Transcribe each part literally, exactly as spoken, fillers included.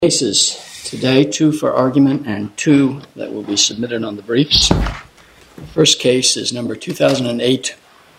Cases today, two for argument and two that will be submitted on the briefs. The first case is number two thousand eight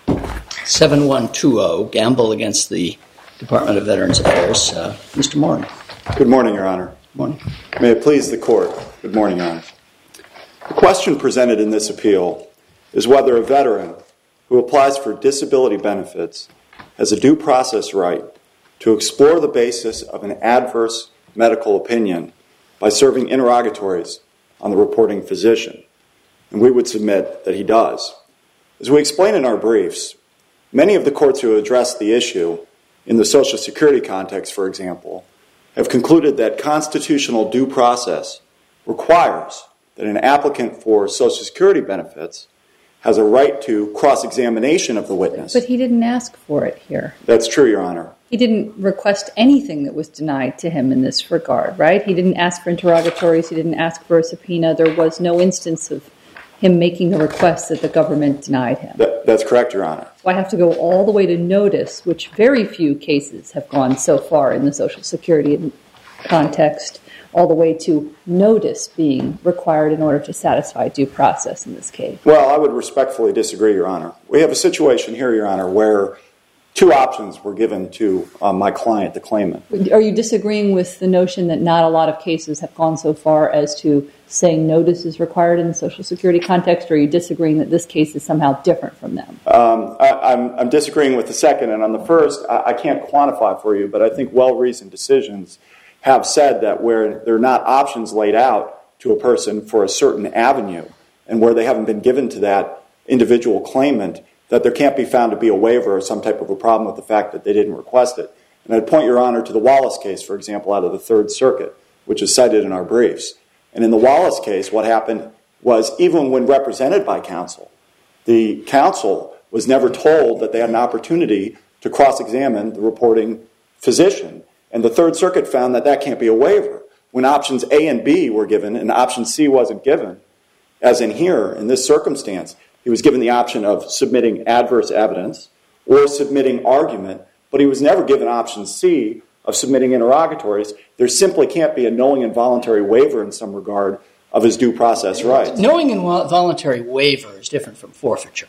seven one two zero, Gamble against the Department of Veterans Affairs. Uh, Mister Morin. Good morning, Your Honor. Good morning. May it please the Court. Good morning, Your Honor. The question presented in this appeal is whether a veteran who applies for disability benefits has a due process right to explore the basis of an adverse medical opinion by serving interrogatories on the reporting physician, and we would submit that he does. As we explain in our briefs, many of the courts who address the issue in the Social Security context, for example, have concluded that constitutional due process requires that an applicant for Social Security benefits has a right to cross-examination of the witness. But he didn't ask for it here. That's true, Your Honor. He didn't request anything that was denied to him in this regard, right? He didn't ask for interrogatories. He didn't ask for a subpoena. There was no instance of him making a request that the government denied him. That, that's correct, Your Honor. So I have to go all the way to notice, which very few cases have gone so far in the Social Security context, all the way to notice being required in order to satisfy due process in this case. Well, I would respectfully disagree, Your Honor. We have a situation here, Your Honor, where two options were given to um, my client, the claimant. Are you disagreeing with the notion that not a lot of cases have gone so far as to saying notice is required in the Social Security context, or are you disagreeing that this case is somehow different from them? Um, I, I'm, I'm disagreeing with the second, and on the first, I, I can't quantify for you, but I think well-reasoned decisions have said that where there are not options laid out to a person for a certain avenue, and where they haven't been given to that individual claimant, that there can't be found to be a waiver or some type of a problem with the fact that they didn't request it. And I'd point, Your Honor, to the Wallace case, for example, out of the Third Circuit, which is cited in our briefs. And in the Wallace case, what happened was even when represented by counsel, the counsel was never told that they had an opportunity to cross-examine the reporting physician. And the Third Circuit found that that can't be a waiver. When options A and B were given and option C wasn't given, as in here, in this circumstance, he was given the option of submitting adverse evidence or submitting argument, but he was never given option C of submitting interrogatories. There simply can't be a knowing and voluntary waiver in some regard of his due process rights. Knowing and voluntary waiver is different from forfeiture.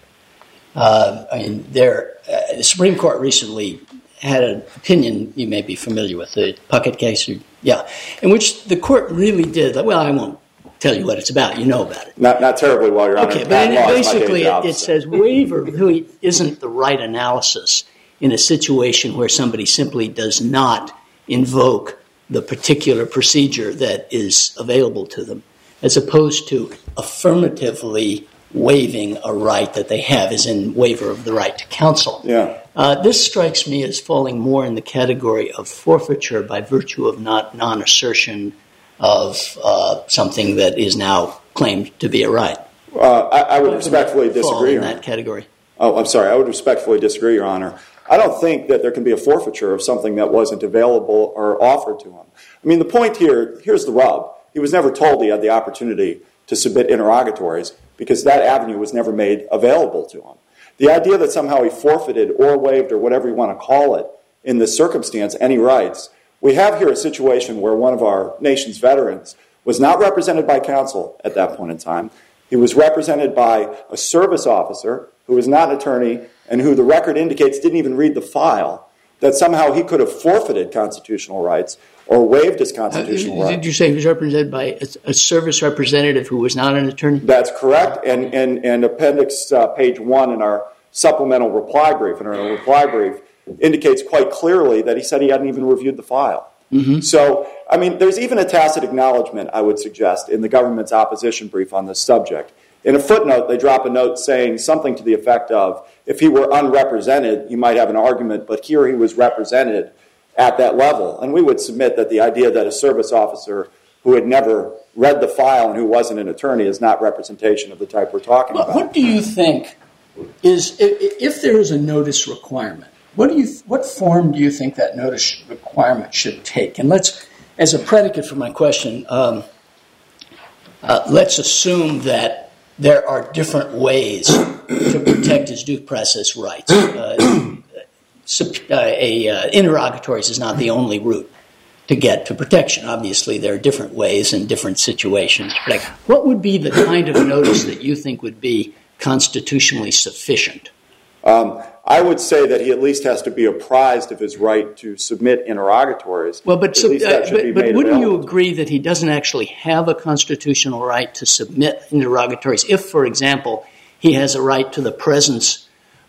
Uh, I mean, there, uh, the Supreme Court recently had an opinion you may be familiar with, the Puckett case, or, yeah, in which the court really did, well, I won't tell you what it's about. You know about it. Not, not terribly well, Your Honor. Okay, but it, basically it, it says waiver really isn't the right analysis in a situation where somebody simply does not invoke the particular procedure that is available to them, as opposed to affirmatively waiving a right that they have, as in waiver of the right to counsel. Yeah. Uh, this strikes me as falling more in the category of forfeiture by virtue of not non-assertion of uh, something that is now claimed to be a right. Uh, I, I would respectfully disagree in that category. Oh, I'm sorry. I would respectfully disagree, Your Honor. I don't think that there can be a forfeiture of something that wasn't available or offered to him. I mean, the point here, here's the rub. He was never told he had the opportunity to submit interrogatories because that avenue was never made available to him. The idea that somehow he forfeited or waived or whatever you want to call it in this circumstance, any rights, we have here a situation where one of our nation's veterans was not represented by counsel at that point in time. He was represented by a service officer who was not an attorney and who the record indicates didn't even read the file, that somehow he could have forfeited constitutional rights or waived his constitutional uh, rights. Did you say he was represented by a, a service representative who was not an attorney? That's correct. And, and, and appendix uh, page one in our supplemental reply brief, in our reply brief, indicates quite clearly that he said he hadn't even reviewed the file. Mm-hmm. So, I mean, there's even a tacit acknowledgement, I would suggest, in the government's opposition brief on this subject. In a footnote, they drop a note saying something to the effect of, if he were unrepresented, he might have an argument, but here he was represented at that level. And we would submit that the idea that a service officer who had never read the file and who wasn't an attorney is not representation of the type we're talking well, about. What do you think is, if there is a notice requirement, What do you? What form do you think that notice requirement should take? And let's, as a predicate for my question, um, uh, let's assume that there are different ways to protect his due process rights. Uh, uh, a uh, interrogatories is not the only route. to get to protection. Obviously, there are different ways and different situations. Like, what would be the kind of notice that you think would be constitutionally sufficient? Um, I would say that he at least has to be apprised of his right to submit interrogatories. Well, but, so, uh, but, but wouldn't you available. agree that he doesn't actually have a constitutional right to submit interrogatories if, for example, he has a right to the presence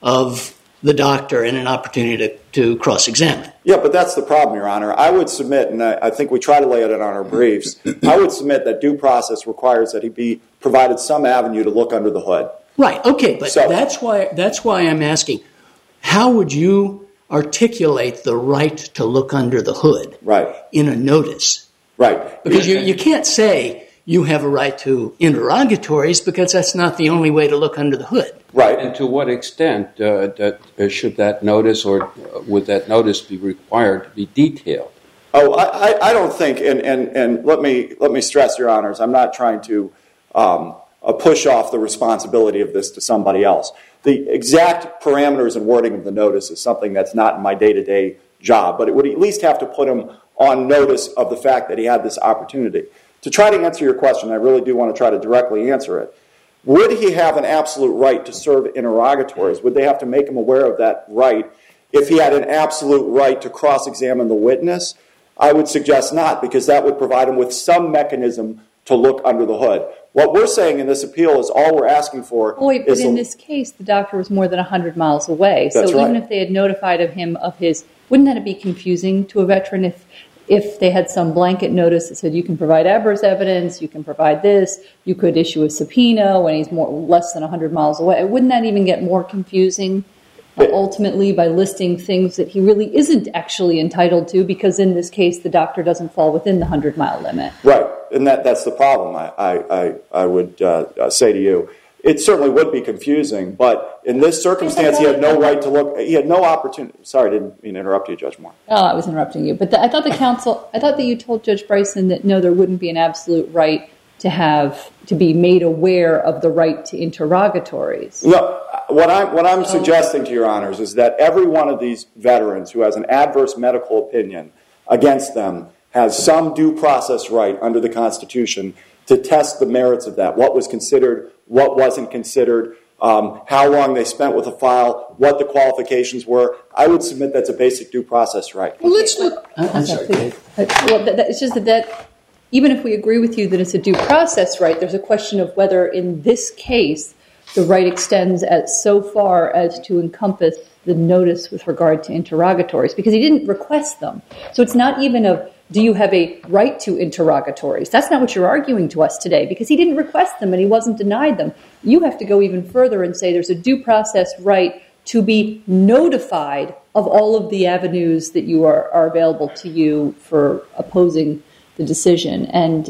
of the doctor and an opportunity to, to cross-examine? Yeah, but that's the problem, Your Honor. I would submit, and I, I think we try to lay it out on our briefs, I would submit that due process requires that he be provided some avenue to look under the hood. Right, okay, but So- that's why that's why I'm asking, how would you articulate the right to look under the hood Right, in a notice? right. Because you, you can't say you have a right to interrogatories because that's not the only way to look under the hood. Right. And to what extent uh, that, uh, should that notice or uh, would that notice be required to be detailed? Oh, I, I- I don't think, and, and, and let me let me stress, Your Honors, I'm not trying to um, uh, push off the responsibility of this to somebody else. The exact parameters and wording of the notice is something that's not in my day-to-day job, but it would at least have to put him on notice of the fact that he had this opportunity. To try to answer your question, I really do want to try to directly answer it. Would he have an absolute right to serve interrogatories? Would they have to make him aware of that right if he had an absolute right to cross-examine the witness? I would suggest not, because that would provide him with some mechanism to look under the hood. What we're saying in this appeal is all we're asking for Oh, wait, but is... in a, this case, the doctor was more than one hundred miles away. So That's even right. if they had notified of him of his... Wouldn't that be confusing to a veteran if if they had some blanket notice that said you can provide adverse evidence, you can provide this, you could issue a subpoena when he's more less than one hundred miles away? Wouldn't that even get more confusing uh, ultimately by listing things that he really isn't actually entitled to, because in this case the doctor doesn't fall within the one hundred mile limit? Right, and that, that's the problem, I, I, I, I would uh, say to you. It certainly would be confusing, but in this circumstance, he had no right to look. He had no opportunity. Sorry, I didn't mean to interrupt you, Judge Moore. Oh, I was interrupting you. But the, I thought the counsel, I thought that you told Judge Bryson that no, there wouldn't be an absolute right to have, to be made aware of the right to interrogatories. No, what I'm, what I'm suggesting to Your Honors is that every one of these veterans who has an adverse medical opinion against them has some due process right under the Constitution to test the merits of that, what was considered, what wasn't considered, um, how long they spent with a file, what the qualifications were. I would submit that's a basic due process right. Well, let's look... I'm sorry, Dave. Well, that, that, it's just that, that even if we agree with you that it's a due process right, there's a question of whether in this case the right extends as so far as to encompass the notice with regard to interrogatories, because he didn't request them. So it's not even a, do you have a right to interrogatories? That's not what you're arguing to us today, because he didn't request them and he wasn't denied them. You have to go even further and say there's a due process right to be notified of all of the avenues that you are, are available to you for opposing the decision. And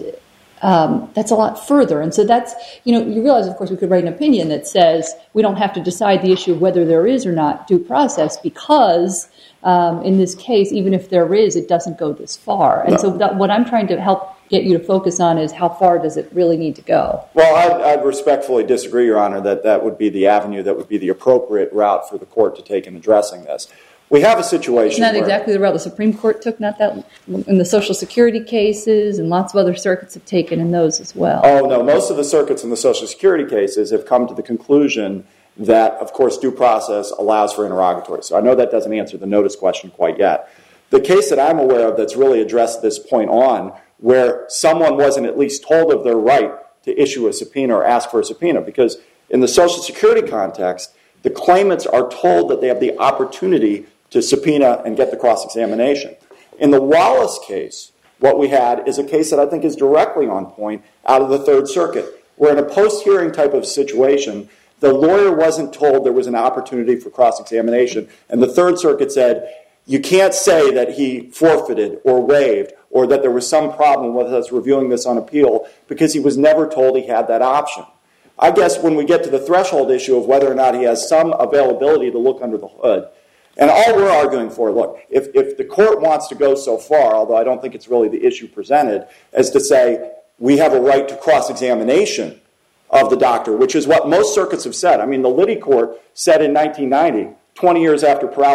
um, that's a lot further. And so that's, you know, you realize, of course, we could write an opinion that says we don't have to decide the issue of whether there is or not due process, because um, in this case, even if there is, it doesn't go this far. And no. so that, what I'm trying to help get you to focus on is how far does it really need to go? Well, I'd, I'd respectfully disagree, Your Honor, that that would be the avenue, that would be the appropriate route for the court to take in addressing this. We have a situation Not where, exactly the route the Supreme Court took, not that in the Social Security cases, and lots of other circuits have taken in those as well. Oh, no, most of the circuits in the Social Security cases have come to the conclusion that, of course, due process allows for interrogatories. So I know that doesn't answer the notice question quite yet. The case that I'm aware of that's really addressed this point on, where someone wasn't at least told of their right to issue a subpoena or ask for a subpoena, because in the Social Security context, the claimants are told that they have the opportunity to subpoena and get the cross-examination. In the Wallace case, what we had is a case that I think is directly on point out of the Third Circuit, where in a post-hearing type of situation, the lawyer wasn't told there was an opportunity for cross-examination, and the Third Circuit said, you can't say that he forfeited or waived or that there was some problem with us reviewing this on appeal because he was never told he had that option. I guess when we get to the threshold issue of whether or not he has some availability to look under the hood, and all we're arguing for, look, if, if the court wants to go so far, although I don't think it's really the issue presented, as to say we have a right to cross-examination of the doctor, which is what most circuits have said. I mean, the Liddy Court said in nineteen ninety, twenty years after Perales,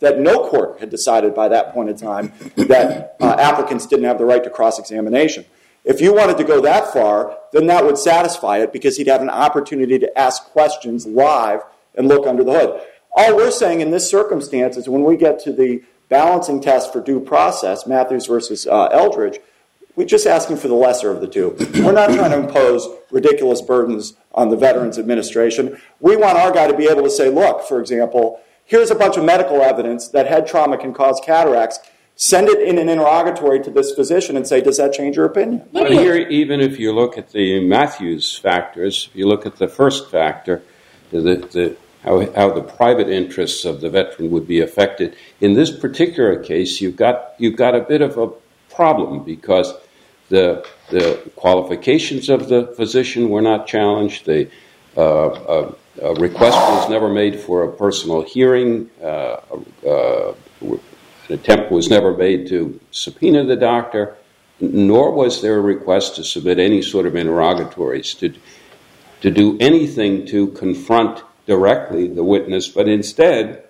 that no court had decided by that point in time that uh, applicants didn't have the right to cross-examination. If you wanted to go that far, then that would satisfy it because he'd have an opportunity to ask questions live and look under the hood. All we're saying in this circumstance is when we get to the balancing test for due process, Matthews versus uh, Eldridge, we're just asking for the lesser of the two. We're not trying to impose ridiculous burdens on the Veterans Administration. We want our guy to be able to say, look, for example, here's a bunch of medical evidence that head trauma can cause cataracts. Send it in an interrogatory to this physician and say, does that change your opinion? But here, even if you look at the Matthews factors, if you look at the first factor, the, the, how, how the private interests of the veteran would be affected, in this particular case, you've got, you've got a bit of a problem because the, the qualifications of the physician were not challenged. The uh, uh, a request was never made for a personal hearing. Uh, uh, an attempt was never made to subpoena the doctor, nor was there a request to submit any sort of interrogatories to, to do anything to confront directly the witness, but instead,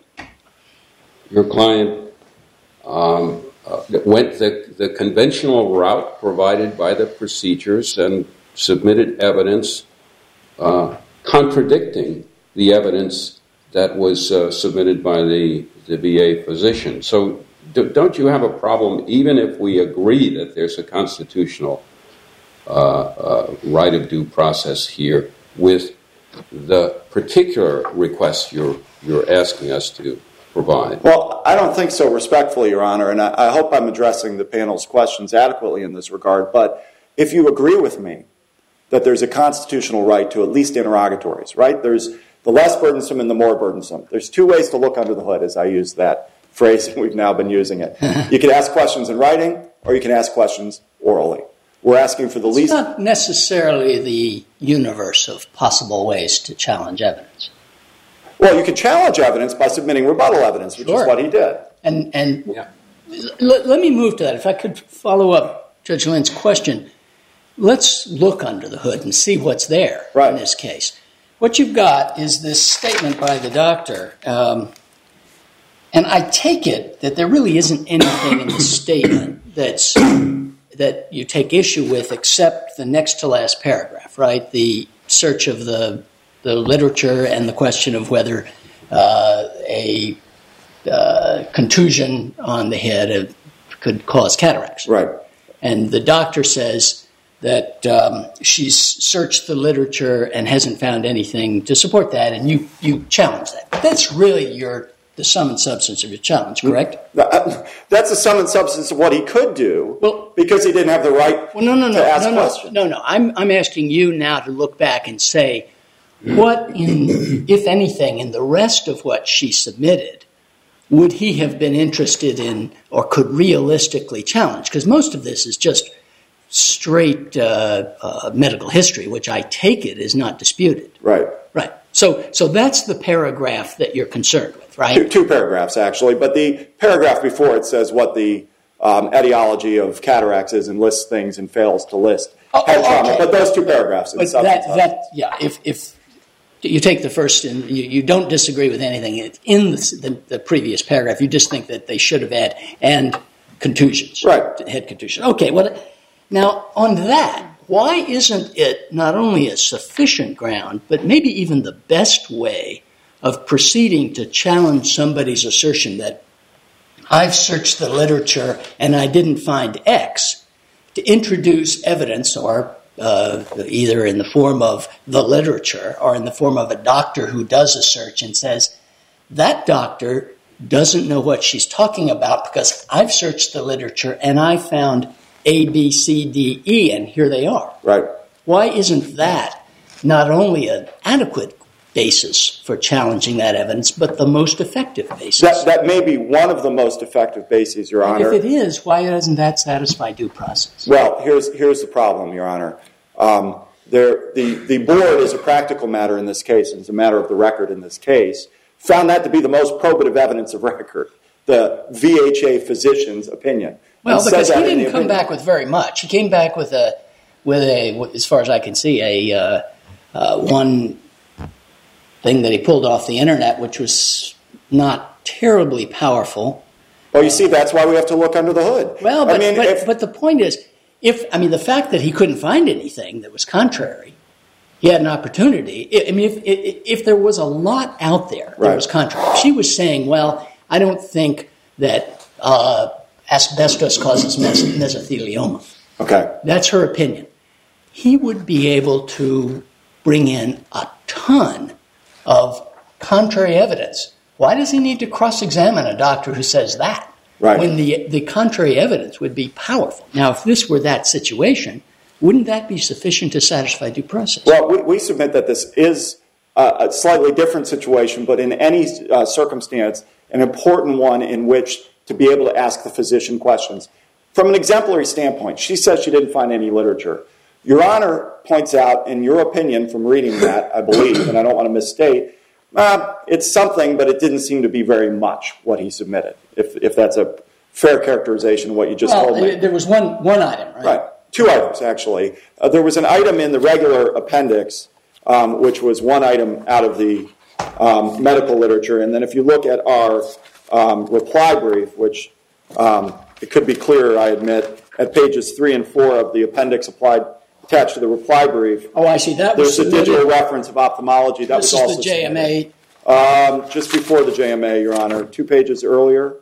your client um, uh, went the, the conventional route provided by the procedures and submitted evidence uh, contradicting the evidence that was uh, submitted by the, the V A physician. So do, don't you have a problem, even if we agree that there's a constitutional uh, uh, right of due process here, with the particular request you're, you're asking us to provide? Well, I don't think so, respectfully, Your Honor, and I, I hope I'm addressing the panel's questions adequately in this regard, but if you agree with me that there's a constitutional right to at least interrogatories, right? There's the less burdensome and the more burdensome. There's two ways to look under the hood, as I use that phrase, and we've now been using it. You can ask questions in writing, or you can ask questions orally. We're asking for the it's least... It's not necessarily the universe of possible ways to challenge evidence. Well, you can challenge evidence by submitting rebuttal evidence, which sure. is what he did. And, and yeah. l- let me move to that. If I could follow up Judge Lynn's question, let's look under the hood and see what's there right. in this case. What you've got is this statement by the doctor, um, and I take it that there really isn't anything in the statement that's that you take issue with except the next to last paragraph, right? The search of the the literature and the question of whether uh, a uh, contusion on the head could cause cataracts. Right. And the doctor says that um, she's searched the literature and hasn't found anything to support that, and you, you challenge that. That's really your the sum and substance of your challenge, correct? That's the sum and substance of what he could do, well, because he didn't have the right well, no, no, no, to ask no, no, questions. No, no, I'm, I'm asking you now to look back and say, what, in, if anything, in the rest of what she submitted, would he have been interested in or could realistically challenge? Because most of this is just straight uh, uh, medical history, which I take it is not disputed. Right. Right. So so that's the paragraph that you're concerned with, right? Two, two paragraphs, actually. But the paragraph before it says what the um, etiology of cataracts is and lists things and fails to list oh, head trauma. okay. But those two paragraphs. But that, that, yeah, if, if you take the first and you, you don't disagree with anything in the, the, the previous paragraph, you just think that they should have had and contusions. Right. Head contusion. Okay, well, now on that, why isn't it not only a sufficient ground, but maybe even the best way of proceeding to challenge somebody's assertion that I've searched the literature and I didn't find X, to introduce evidence or uh, either in the form of the literature or in the form of a doctor who does a search and says, that doctor doesn't know what she's talking about because I've searched the literature and I found A, B, C, D, E, and here they are. Right. Why isn't that not only an adequate basis for challenging that evidence, but the most effective basis? That, that may be one of the most effective bases, Your And Honor. if it is, why doesn't that satisfy due process? Well, here's here's the problem, Your Honor. Um, there, the, the board, as a practical matter in this case, and as a matter of the record in this case, found that to be the most probative evidence of record, the V H A physician's opinion. Well, because he didn't come back with very much. He came back with a, with a, as far as I can see, a uh, uh, one thing that he pulled off the internet, which was not terribly powerful. Well, you see, that's why we have to look under the hood. Well, but, I mean, but, if, but the point is, if I mean, the fact that he couldn't find anything that was contrary, he had an opportunity. I mean, if if, if there was a lot out there that right. was contrary, if she was saying, well, I don't think that uh, asbestos causes mes- mesothelioma. Okay. That's her opinion. He would be able to bring in a ton of contrary evidence. Why does he need to cross-examine a doctor who says that? Right. When the, the contrary evidence would be powerful. Now, if this were that situation, wouldn't that be sufficient to satisfy due process? Well, we, we submit that this is a, a slightly different situation, but in any uh, circumstance, an important one in which to be able to ask the physician questions. From an exemplary standpoint, she says she didn't find any literature. Your Honor points out, in your opinion, from reading that, I believe, and I don't want to misstate, uh, it's something, but it didn't seem to be very much what he submitted, if if that's a fair characterization of what you just well, told me. There was one, one item, right? Right. Two items, actually. Uh, there was an item in the regular appendix, um, which was one item out of the um, medical literature. And then if you look at our um, reply brief, which um, it could be clearer, I admit, at pages three and four of the appendix applied attached to the reply brief. Oh, I see. That was There's a digital reference of ophthalmology. That this was also is the J M A. Um, just before the J M A, Your Honor, two pages earlier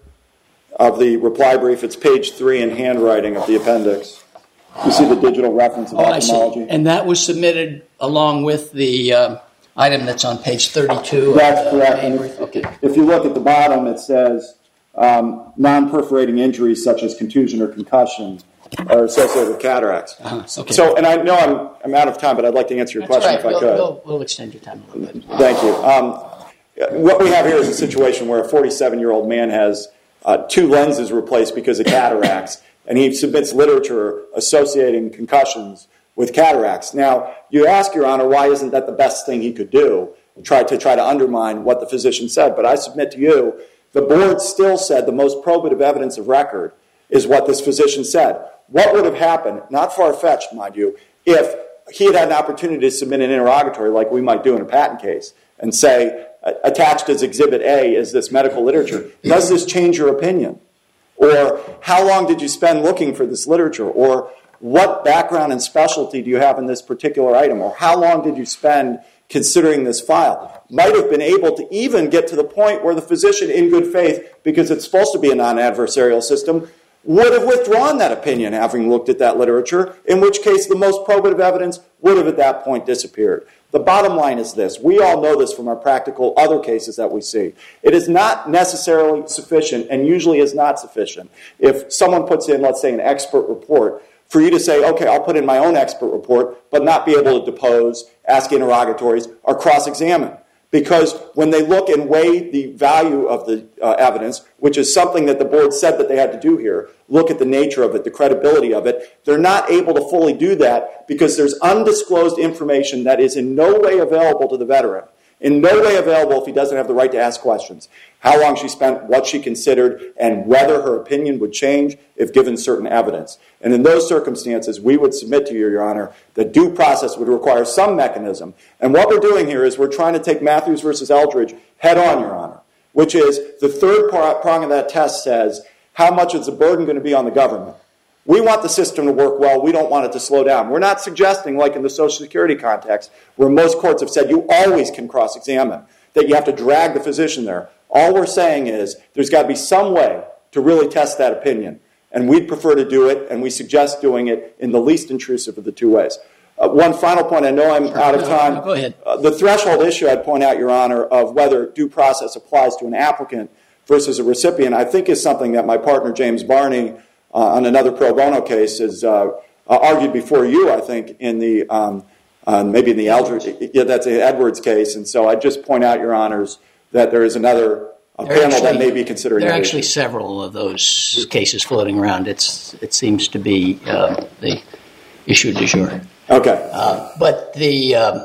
of the reply brief. It's page three in handwriting of the appendix. You see the digital reference of oh, ophthalmology? I see. And that was submitted along with the uh, item that's on page thirty-two. That's of the correct. main And brief. if, Okay. if you look at the bottom, it says um, non-perforating injuries such as contusion or concussion are associated with cataracts. Uh-huh. Okay. So, and I know I'm, I'm out of time, but I'd like to answer your That's question right. if I we'll, could. We'll, we'll extend your time a little bit. Thank you. Um, what we have here is a situation where a forty-seven-year-old man has uh, two lenses replaced because of cataracts, and he submits literature associating concussions with cataracts. Now, you ask, Your Honor, why isn't that the best thing he could do, try to try to undermine what the physician said? But I submit to you, the board still said the most probative evidence of record is what this physician said. What would have happened, not far-fetched, mind you, if he had had an opportunity to submit an interrogatory like we might do in a patent case and say, attached as Exhibit A is this medical literature. Does this change your opinion? Or how long did you spend looking for this literature? Or what background and specialty do you have in this particular item? Or how long did you spend considering this file? Might have been able to even get to the point where the physician, in good faith, because it's supposed to be a non-adversarial system, would have withdrawn that opinion having looked at that literature, in which case the most probative evidence would have at that point disappeared. The bottom line is this. We all know this from our practical other cases that we see. It is not necessarily sufficient, and usually is not sufficient, if someone puts in, let's say, an expert report, for you to say, okay, I'll put in my own expert report, but not be able to depose, ask interrogatories, or cross-examine. Because when they look and weigh the value of the uh, evidence, which is something that the board said that they had to do here, look at the nature of it, the credibility of it, they're not able to fully do that because there's undisclosed information that is in no way available to the veteran, in no way available if he doesn't have the right to ask questions. How long she spent, what she considered, and whether her opinion would change if given certain evidence. And in those circumstances, we would submit to you, Your Honor, that due process would require some mechanism. And what we're doing here is we're trying to take Matthews versus Eldridge head on, Your Honor, which is the third prong of that test says, how much is the burden going to be on the government? We want the system to work well. We don't want it to slow down. We're not suggesting, like in the Social Security context, where most courts have said you always can cross-examine, that you have to drag the physician there. All we're saying is there's got to be some way to really test that opinion. And we'd prefer to do it, and we suggest doing it in the least intrusive of the two ways. Uh, one final point. I know I'm out of time. No, go ahead. Uh, the threshold issue I'd point out, Your Honor, of whether due process applies to an applicant versus a recipient, I think is something that my partner, James Barney, uh, on another pro bono case, has uh, uh, argued before you, I think, in the um, uh, maybe in the Eldridge, yeah, that's the Edwards case. And so I'd just point out, Your Honors, that there is another a panel actually, that may be considering there are that actually issue. Several of those cases floating around. It's It seems to be uh, the issue du jour. Okay. Uh, but the um,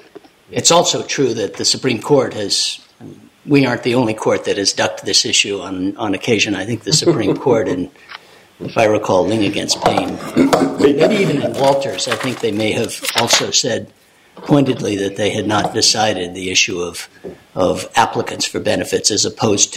it's also true that the Supreme Court has, we aren't the only court that has ducked this issue on, on occasion. I think the Supreme Court, in, if I recall, Ling against Payne, maybe even in Walters, I think they may have also said pointedly that they had not decided the issue of of applicants for benefits as opposed to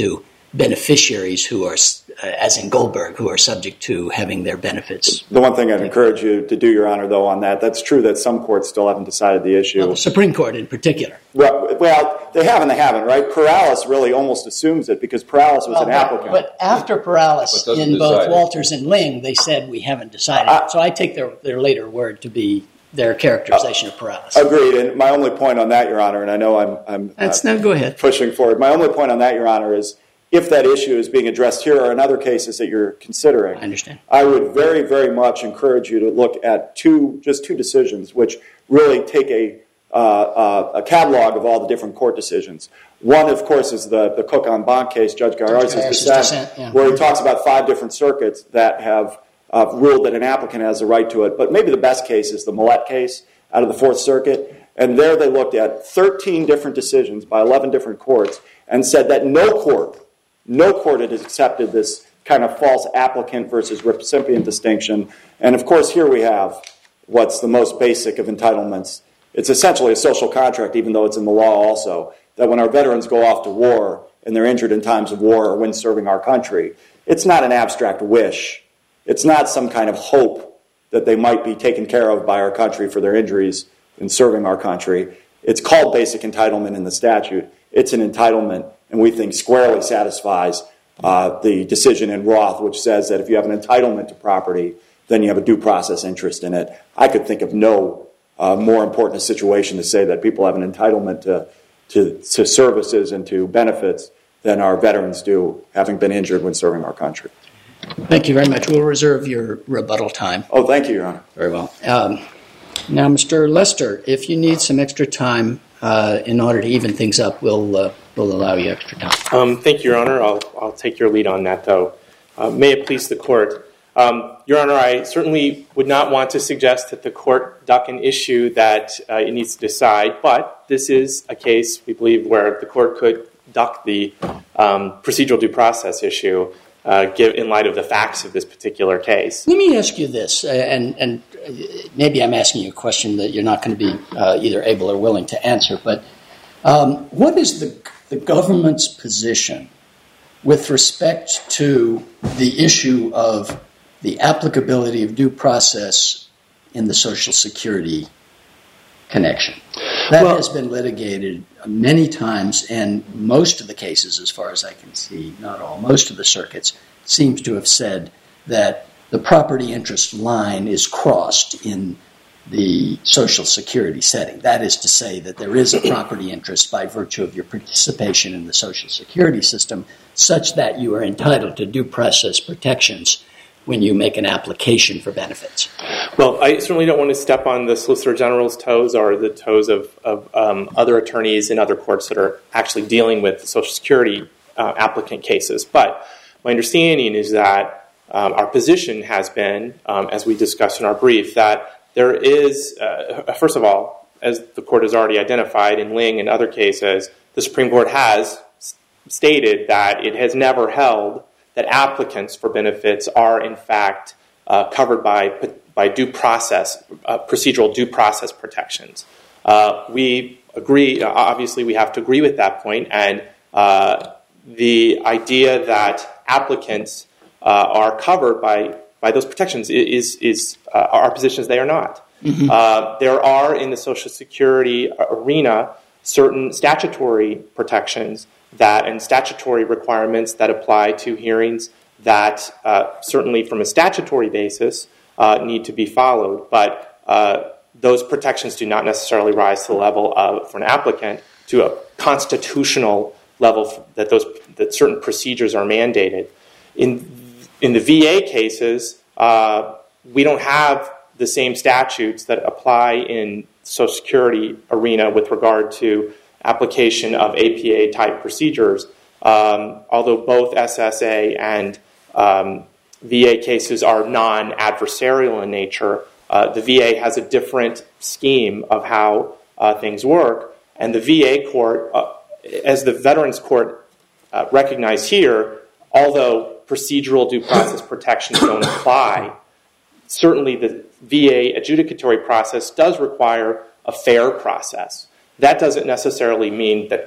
beneficiaries who are, uh, as in Goldberg, who are subject to having their benefits. The one thing I'd encourage you to do, Your Honor, though, on that, that's true that some courts still haven't decided the issue. Well, the Supreme Court in particular. Well, well, they have and they haven't, right? Perales really almost assumes it because Perales was well, an applicant. But after Perales, in both it. Walters and Ling, they said we haven't decided uh, it. So I take their, their later word to be their characterization uh, of Perales. Agreed. And my only point on that, Your Honor, and I know I'm, I'm That's uh, no, go ahead. pushing forward. My only point on that, Your Honor, is if that issue is being addressed here or in other cases that you're considering, I understand. I would very, very much encourage you to look at two, just two decisions, which really take a uh, uh, a catalog of all the different court decisions. One, of course, is the, the Cook en banc case, Judge Gallarza's dissent, dissent yeah. where he talks about five different circuits that have uh, ruled that an applicant has a right to it. But maybe the best case is the Millett case out of the Fourth Circuit. And there they looked at thirteen different decisions by eleven different courts and said that no court No court had accepted this kind of false applicant versus recipient distinction. And, of course, here we have what's the most basic of entitlements. It's essentially a social contract, even though it's in the law also, that when our veterans go off to war and they're injured in times of war or when serving our country, it's not an abstract wish. It's not some kind of hope that they might be taken care of by our country for their injuries in serving our country. It's called basic entitlement in the statute. It's an entitlement, and we think squarely satisfies uh, the decision in Roth, which says that if you have an entitlement to property, then you have a due process interest in it. I could think of no uh, more important a situation to say that people have an entitlement to, to, to services and to benefits than our veterans do, having been injured when serving our country. Thank you very much. We'll reserve your rebuttal time. Oh, thank you, Your Honor. Very well. Um, now, Mister Lester, if you need some extra time uh, in order to even things up, we'll uh, we'll allow you extra time. Um, thank you, Your Honor. I'll I'll take your lead on that, though. Uh, may it please the Court. Um, Your Honor, I certainly would not want to suggest that the Court duck an issue that uh, it needs to decide, but this is a case, we believe, where the Court could duck the um, procedural due process issue uh, give, in light of the facts of this particular case. Let me ask you this, uh, and, and maybe I'm asking you a question that you're not going to be uh, either able or willing to answer, but um, what is the, the government's position with respect to the issue of the applicability of due process in the Social Security connection? That well, has been litigated many times, and most of the cases, as far as I can see, not all, most of the circuits, seems to have said that the property interest line is crossed in the Social Security setting. That is to say that there is a property interest by virtue of your participation in the Social Security system such that you are entitled to due process protections when you make an application for benefits. Well, I certainly don't want to step on the Solicitor General's toes or the toes of, of um, other attorneys in other courts that are actually dealing with Social Security uh, applicant cases. But my understanding is that um, our position has been, um, as we discussed in our brief, that there is, uh, first of all, as the Court has already identified in Ling and other cases, the Supreme Court has stated that it has never held that applicants for benefits are, in fact, uh, covered by by due process, uh, procedural due process protections. Uh, we agree, obviously we have to agree with that point, and uh, the idea that applicants uh, are covered by, by those protections is, is uh, our position is they are not. Mm-hmm. Uh, there are, in the Social Security arena, certain statutory protections that and statutory requirements that apply to hearings that uh, certainly from a statutory basis uh, need to be followed. But uh, those protections do not necessarily rise to the level of, for an applicant, to a constitutional level that those that certain procedures are mandated. In in the V A cases, uh, we don't have the same statutes that apply in Social Security arena with regard to application of A P A-type procedures, um, although both S S A and um, V A cases are non-adversarial in nature. Uh, the V A has a different scheme of how uh, things work, and the V A court, uh, as the Veterans Court uh, recognized here, although procedural due process protections don't apply, certainly the V A adjudicatory process does require a fair process. That doesn't necessarily mean that the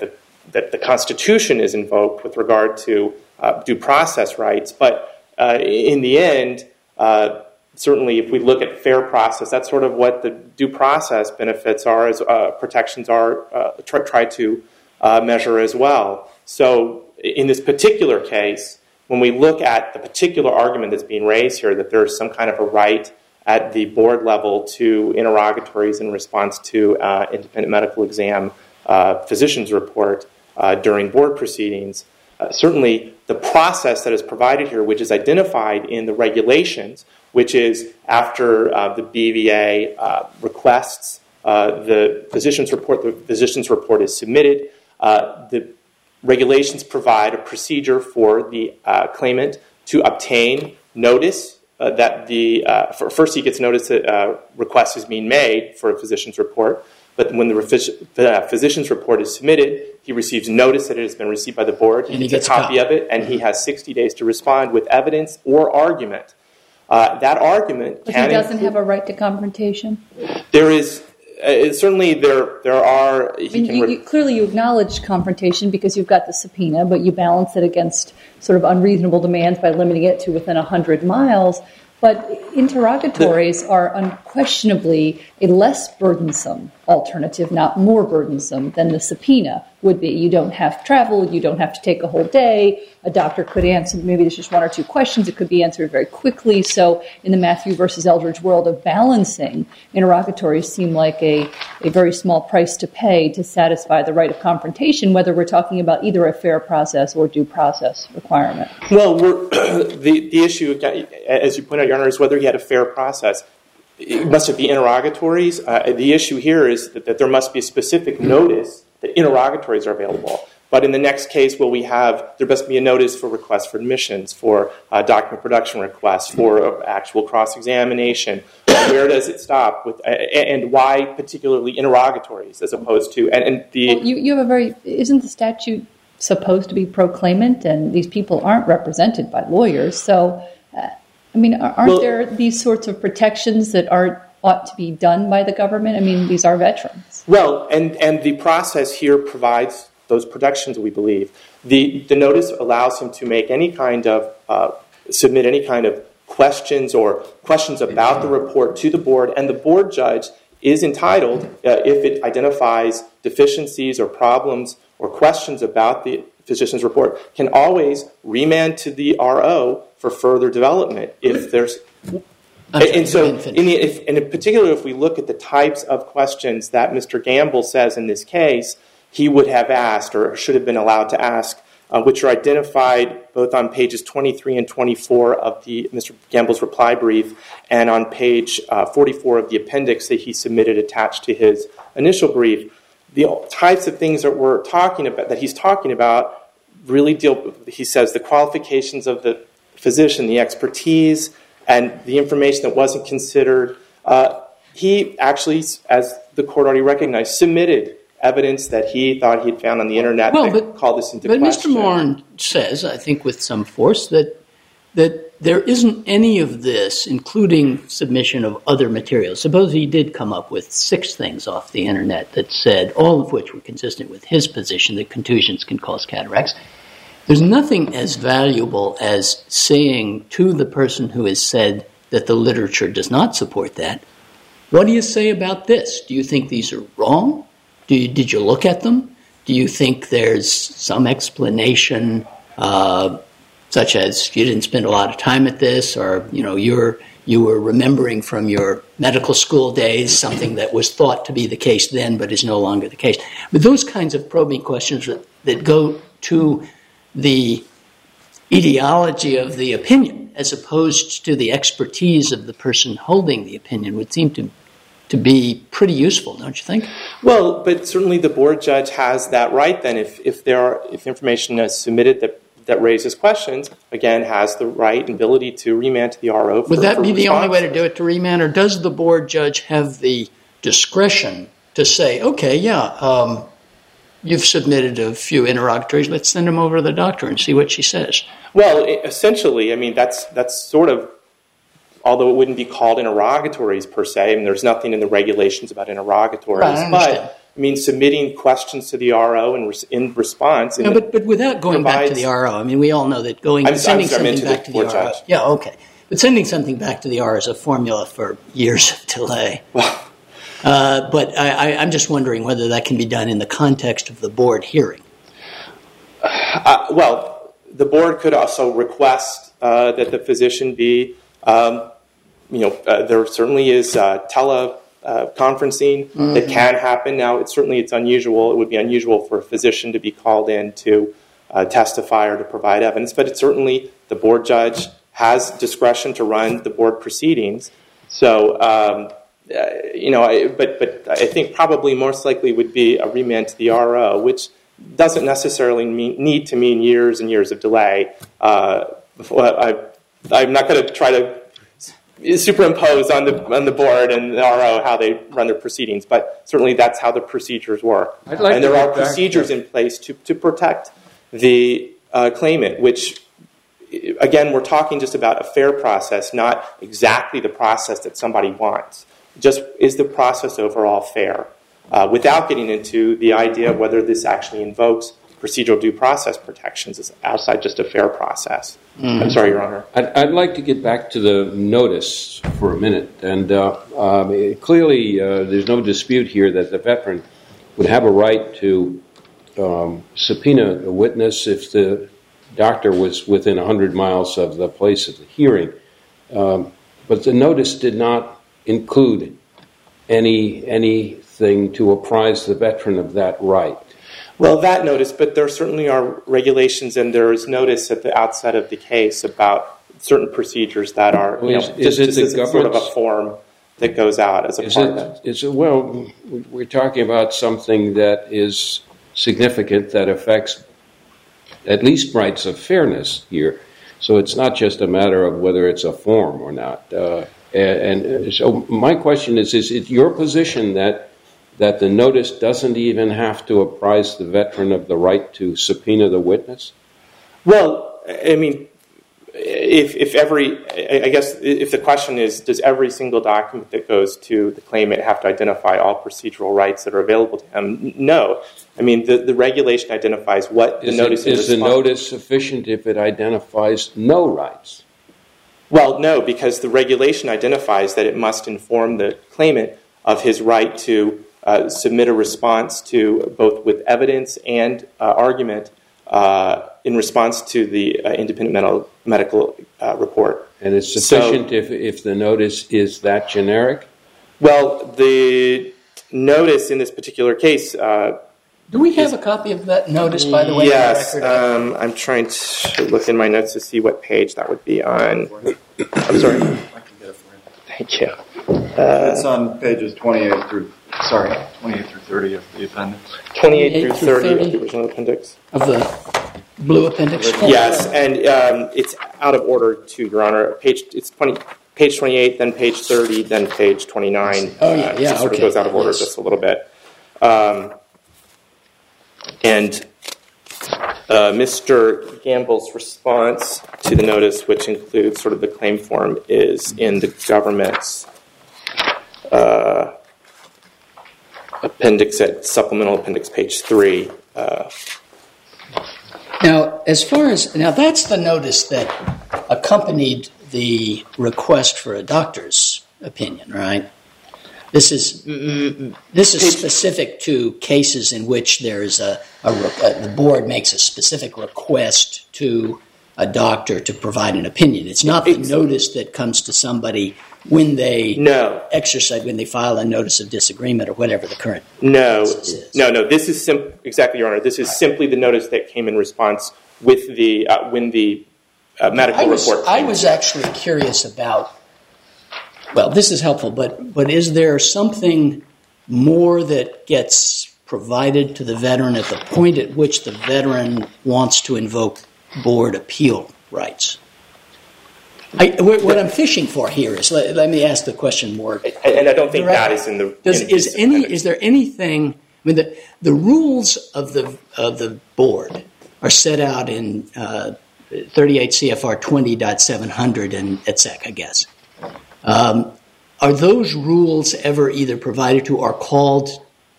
that the Constitution is invoked with regard to uh, due process rights. But uh, in the end, uh, certainly if we look at fair process, that's sort of what the due process benefits are, as uh, protections are, uh, try, try to uh, measure as well. So in this particular case, when we look at the particular argument that's being raised here, that there's some kind of a right at the board level to interrogatories in response to uh, independent medical exam uh, physician's report uh, during board proceedings, uh, certainly the process that is provided here, which is identified in the regulations, which is after uh, the B V A uh, requests uh, the physician's report, the physician's report is submitted, uh, the regulations provide a procedure for the uh, claimant to obtain notice uh, that the uh, for, first he gets notice that a request is being made for a physician's report, but when the, refi- the physician's report is submitted, he receives notice that it has been received by the board. He, and he gets, gets a copy a copy. of it, and he has sixty days to respond with evidence or argument. Uh, that argument but can he doesn't include, have a right to confrontation? There is. Uh, certainly, there there are. He I mean, can you, re- you, clearly, you acknowledge confrontation because you've got the subpoena, but you balance it against sort of unreasonable demands by limiting it to within one hundred miles. But interrogatories the, are unquestionably a less burdensome alternative, not more burdensome, than the subpoena would be. You don't have to travel. You don't have to take a whole day. A doctor could answer, maybe there's just one or two questions. It could be answered very quickly. So in the Matthew versus Eldridge world of balancing, interrogatories seem like a, a very small price to pay to satisfy the right of confrontation, whether we're talking about either a fair process or due process requirement. Well, we're, the, the issue, as you point out, Your Honor, is whether he had a fair process. It must it be interrogatories? Uh, the issue here is that, that there must be a specific notice that interrogatories are available. But in the next case, will we have, there must be a notice for requests for admissions, for uh, document production requests, for uh, actual cross-examination. Where does it stop? With uh, and why particularly interrogatories as opposed to, and, and the... Well, you, you have a very, isn't the statute supposed to be proclaimant, and these people aren't represented by lawyers, so... Uh, I mean, aren't well, there these sorts of protections that are ought to be done by the government? I mean, these are veterans. Well, and, and the process here provides those protections, we believe. The the notice allows him to make any kind of, uh, submit any kind of questions or questions about the report to the board, and the board judge is entitled, uh, if it identifies deficiencies or problems or questions about the physician's report, can always remand to the R O for further development if there's... And, and so, in, the, if, and in particular, if we look at the types of questions that Mister Gamble says in this case, he would have asked or should have been allowed to ask, uh, which are identified both on pages twenty-three and twenty-four of the Mister Gamble's reply brief and on page uh, forty-four of the appendix that he submitted attached to his initial brief. The types of things that we're talking about, that he's talking about, really deal, he says, the qualifications of the physician, the expertise, and the information that wasn't considered. Uh, he actually, as the court already recognized, submitted evidence that he thought he'd found on the internet well, that but, called this into but question. But Mister Moran says, I think with some force, that that there isn't any of this, including submission of other materials. Suppose he did come up with six things off the internet that said, all of which were consistent with his position, that contusions can cause cataracts. There's nothing as valuable as saying to the person who has said that the literature does not support that, what do you say about this? Do you think these are wrong? Do you, did you look at them? Do you think there's some explanation, uh, such as you didn't spend a lot of time at this, or you know you're you were remembering from your medical school days something that was thought to be the case then, but is no longer the case? But those kinds of probing questions that, that go to the ideology of the opinion as opposed to the expertise of the person holding the opinion would seem to to be pretty useful, don't you think? Well, but certainly the board judge has that right then. If if there are if information is submitted that that raises questions, again, has the right and ability to remand to the R O. For, would that for be the response. only way to do it, to remand, or does the board judge have the discretion to say, okay, yeah, um, you've submitted a few interrogatories, let's send them over to the doctor and see what she says? Well, essentially, I mean, that's that's sort of, although it wouldn't be called interrogatories per se, I mean, there's nothing in the regulations about interrogatories, right, but I mean, submitting questions to the R O in, res- in response. No, but, but without going back to the R O, I mean, we all know that going I'm, sending I'm sorry, something back to the, to the R O. Judge. Yeah, okay. But sending something back to the R O is a formula for years of delay. Well, uh, but I, I, I'm just wondering whether that can be done in the context of the board hearing. Uh, well, the board could also request uh, that the physician be, um, you know, uh, there certainly is uh, tele. Uh, conferencing mm-hmm. that can happen. Now, it's certainly it's unusual. It would be unusual for a physician to be called in to uh, testify or to provide evidence, but it's certainly the board judge has discretion to run the board proceedings. So, um, uh, you know, I, but but I think probably most likely would be a remand to the R O, which doesn't necessarily mean, need to mean years and years of delay. Uh, I, I'm not going to try to superimpose on the on the board and the R O how they run their proceedings, but certainly that's how the procedures work. I'd like and there are procedures in place to, to protect the uh, claimant, which, again, we're talking just about a fair process, not exactly the process that somebody wants. Just is the process overall fair, uh, without getting into the idea of whether this actually invokes procedural due process protections is outside just a fair process. Mm. I'm sorry, Your Honor. I'd, I'd like to get back to the notice for a minute. And uh, um, clearly, uh, there's no dispute here that the veteran would have a right to um, subpoena a witness if the doctor was within one hundred miles of the place of the hearing. Um, but the notice did not include any anything to apprise the veteran of that right. Well, that notice, but there certainly are regulations, and there is notice at the outset of the case about certain procedures that are, you is, know, is just, it just as sort of a form that goes out as a is part it, of it. Is it. Well, we're talking about something that is significant that affects at least rights of fairness here. So it's not just a matter of whether it's a form or not. Uh, and, and so my question is, is it your position that that the notice doesn't even have to apprise the veteran of the right to subpoena the witness? Well, I mean, if if every, I guess if the question is, does every single document that goes to the claimant have to identify all procedural rights that are available to him? No. I mean, the, the regulation identifies what the is notice it, is. Is the notice sufficient if it identifies no rights? Well, no, because the regulation identifies that it must inform the claimant of his right to Uh, submit a response to both with evidence and uh, argument uh, in response to the uh, independent mental, medical uh, report. And it's sufficient so, if, if the notice is that generic? Well, the notice in this particular case... Uh, Do we have is, a copy of that notice, by the way? Yes. Um, I'm trying to look in my notes to see what page that would be on. I'm sorry. I can get it for you. Thank you. Uh, it's on pages twenty-eight through... Sorry, twenty-eight through thirty of the appendix. twenty-eight through thirty of the original appendix. Of the blue appendix? Yes, and um, it's out of order too, Your Honor. Page it's twenty, page twenty-eight, then page thirty, then page twenty-nine. Oh, yeah, yeah, uh, it sort okay. of goes out of order yes. just a little bit. Um, and uh, Mister Gamble's response to the notice, which includes sort of the claim form, is in the government's uh, appendix at supplemental appendix page three. Uh, now, as far as now, that's the notice that accompanied the request for a doctor's opinion, right? This is this is specific to cases in which there is a, a, a the board makes a specific request to a doctor to provide an opinion. It's not the it's, notice that comes to somebody when they no. exercise, when they file a notice of disagreement or whatever the current no is. no no. This is sim- exactly, Your Honor. This is simply the notice that came in response with the uh, when the uh, medical I was, report. I was actually curious about. Well, this is helpful, but but is there something more that gets provided to the veteran at the point at which the veteran wants to invoke board appeal rights? I, what I'm fishing for here is, let, let me ask the question more. And I don't think direct. that is in the. Does, in is any? Is there anything? I mean, the the rules of the of the board are set out in uh, thirty-eight C F R twenty point seven hundred and et cetera, I guess. Um, are those rules ever either provided to or called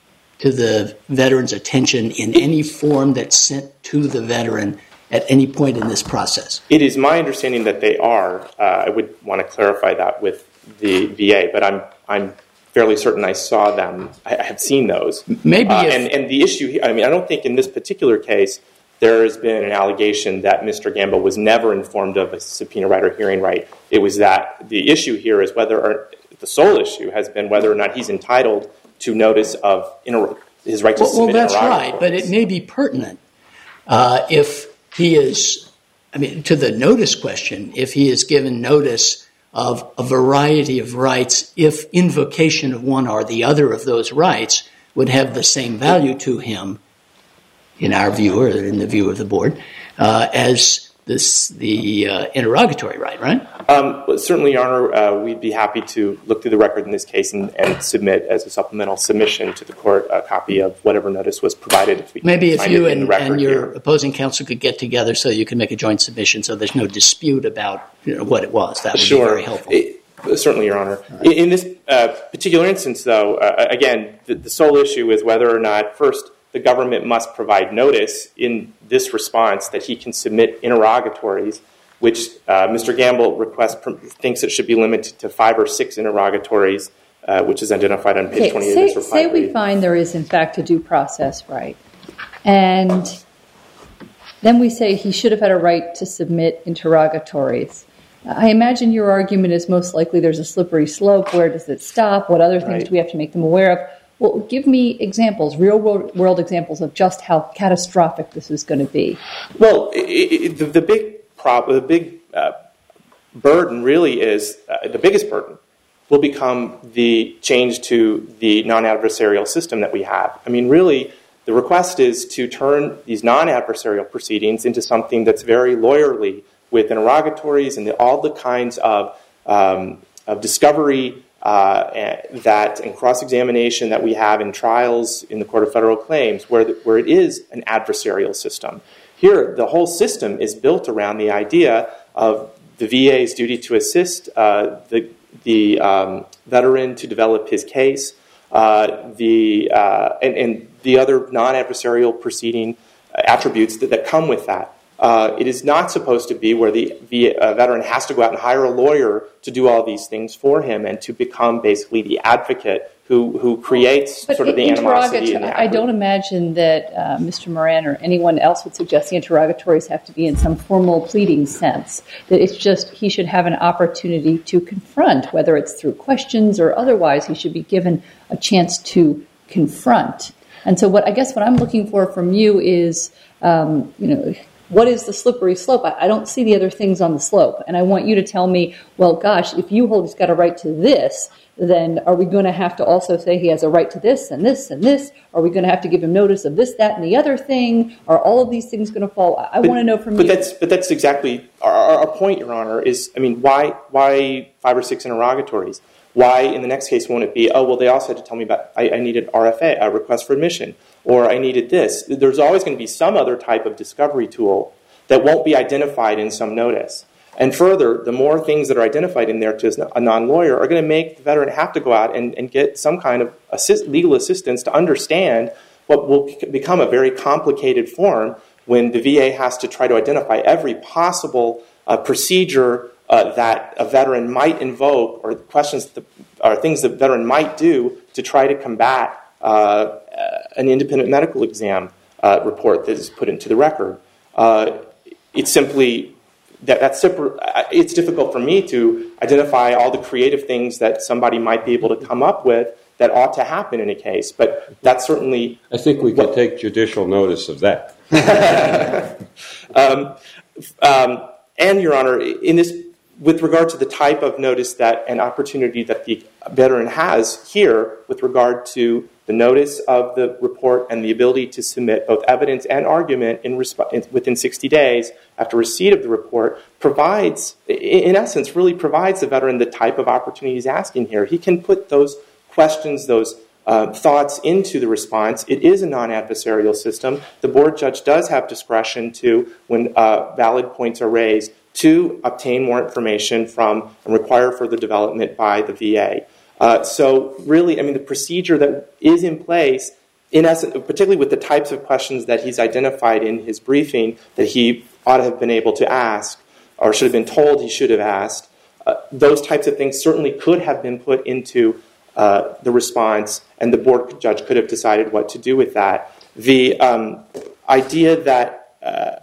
to the veteran's attention in any form that's sent to the veteran at any point in this process? It is my understanding that they are. Uh, I would want to clarify that with the V A, but I'm I'm fairly certain I saw them. I have seen those. Maybe. Uh, if, and, and the issue, I mean, I don't think in this particular case there has been an allegation that Mister Gamble was never informed of a subpoena right or hearing right. It was that the issue here is whether, or the sole issue has been whether or not he's entitled to notice of inter- his right to well, submit well, that's interrogatories. right, but it may be pertinent uh, if he is, I mean, to the notice question, if he is given notice of a variety of rights, if invocation of one or the other of those rights would have the same value to him, in our view or in the view of the board, uh, as this the uh, interrogatory right, right? Um, well, certainly, Your Honor, uh, we'd be happy to look through the record in this case and, and submit as a supplemental submission to the court a copy of whatever notice was provided. If we Maybe if find you it in and, the record and your here. opposing counsel could get together so you can make a joint submission so there's no dispute about you know, what it was. That would Sure. be very helpful. It, certainly, Your Honor. Right. In, in this uh, particular instance, though, uh, again, the, the sole issue is whether or not, first, the government must provide notice in this response that he can submit interrogatories, which uh, Mister Gamble requests, thinks it should be limited to five or six interrogatories, uh, which is identified on page okay, twenty-eight say, of this reply say we brief. find there is, in fact, a due process right, and then we say he should have had a right to submit interrogatories. I imagine your argument is most likely there's a slippery slope. Where does it stop? What other things Right. do we have to make them aware of? Well, give me examples, real world, world examples of just how catastrophic this is going to be. Well, it, it, the, the big problem, the big uh, burden really is, uh, the biggest burden will become the change to the non-adversarial system that we have. I mean, really, the request is to turn these non-adversarial proceedings into something that's very lawyerly, with interrogatories and the, all the kinds of, um, of discovery uh, that and cross-examination that we have in trials in the Court of Federal Claims, where the, where it is an adversarial system. Here, the whole system is built around the idea of the V A's duty to assist uh, the the um, veteran to develop his case, uh, the uh, and, and the other non-adversarial proceeding attributes that, that come with that. Uh, it is not supposed to be where the, the uh, veteran has to go out and hire a lawyer to do all these things for him and to become basically the advocate who, who creates but sort of the animosity. And the I don't imagine that uh, Mister Moran or anyone else would suggest the interrogatories have to be in some formal pleading sense. That it's just he should have an opportunity to confront, whether it's through questions or otherwise. He should be given a chance to confront. And so, what I guess what I'm looking for from you is, um, you know. What is the slippery slope? I don't see the other things on the slope. And I want you to tell me, well, gosh, if you hold he's got a right to this, then are we going to have to also say he has a right to this and this and this? Are we going to have to give him notice of this, that, and the other thing? Are all of these things going to fall? I but, want to know from but you. That's, but that's exactly our, our point, Your Honor, is, I mean, why, why five or six interrogatories? Why, in the next case, won't it be, oh, well, they also had to tell me about, I, I needed R F A, a request for admission, or I needed this. There's always going to be some other type of discovery tool that won't be identified in some notice. And further, the more things that are identified in there to a non-lawyer are going to make the veteran have to go out and, and get some kind of assist, legal assistance to understand what will become a very complicated form when the V A has to try to identify every possible uh, procedure Uh, that a veteran might invoke, or questions, that the, or things that the veteran might do to try to combat uh, an independent medical exam uh, report that is put into the record. Uh, it's simply that that's super, it's difficult for me to identify all the creative things that somebody might be able to come up with that ought to happen in a case. But that's certainly. I think we could take judicial notice of that. um, um, and, Your Honor, in this. With regard to the type of notice that an opportunity that the veteran has here with regard to the notice of the report and the ability to submit both evidence and argument in resp- within sixty days after receipt of the report provides, in essence, really provides the veteran the type of opportunity he's asking here. He can put those questions, those uh, thoughts into the response. It is a non-adversarial system. The board judge does have discretion to, when uh, valid points are raised, to obtain more information from and require further development by the V A. Uh, so really, I mean, the procedure that is in place in essence, particularly with the types of questions that he's identified in his briefing that he ought to have been able to ask, or should have been told he should have asked, uh, those types of things certainly could have been put into uh, the response, and the board judge could have decided what to do with that. The um, idea that, uh,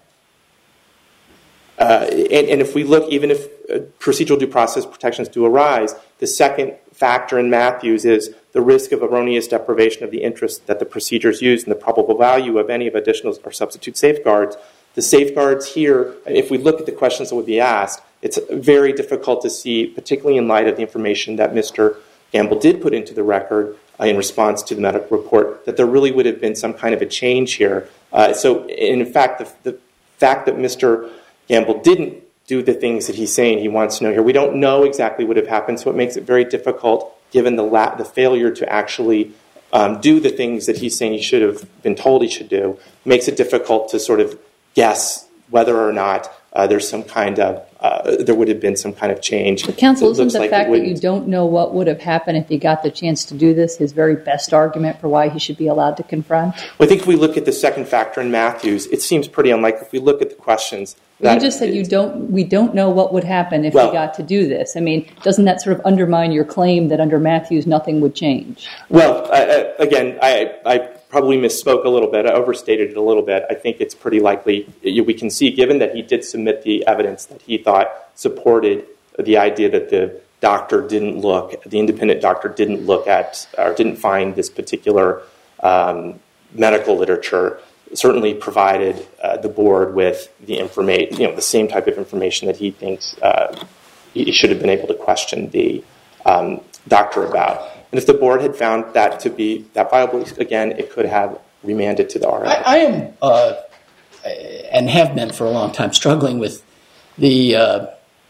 uh, and, and if we look, even if uh, procedural due process protections do arise, the second factor in Matthews is the risk of erroneous deprivation of the interest that the procedures use and the probable value of any of additional or substitute safeguards. The safeguards here, if we look at the questions that would be asked, it's very difficult to see, particularly in light of the information that Mister Gamble did put into the record uh, in response to the medical report, that there really would have been some kind of a change here. Uh, so, in fact, the, the fact that Mister Gamble didn't do the things that he's saying he wants to know here, we don't know exactly what would have happened, so it makes it very difficult, given the la- the failure to actually um, do the things that he's saying he should have been told he should do, makes it difficult to sort of guess whether or not uh, there's some kind of, uh, there would have been some kind of change. But counsel, isn't the like fact that you don't know what would have happened if he got the chance to do this his very best argument for why he should be allowed to confront? Well, I think if we look at the second factor in Matthews, it seems pretty unlikely. If we look at the questions... You just said you don't. We don't know what would happen if well, he got to do this. I mean, doesn't that sort of undermine your claim that under Matthews nothing would change? Well, uh, again, I, I probably misspoke a little bit. I overstated it a little bit. I think it's pretty likely we can see, given that he did submit the evidence that he thought supported the idea that the doctor didn't look, the independent doctor didn't look at or didn't find this particular um, medical literature. Certainly provided uh, the board with the information, you know, the same type of information that he thinks uh, he should have been able to question the um, doctor about. And if the board had found that to be that viable, again, it could have remanded to the R N. I, I am, uh, and have been for a long time, struggling with the uh,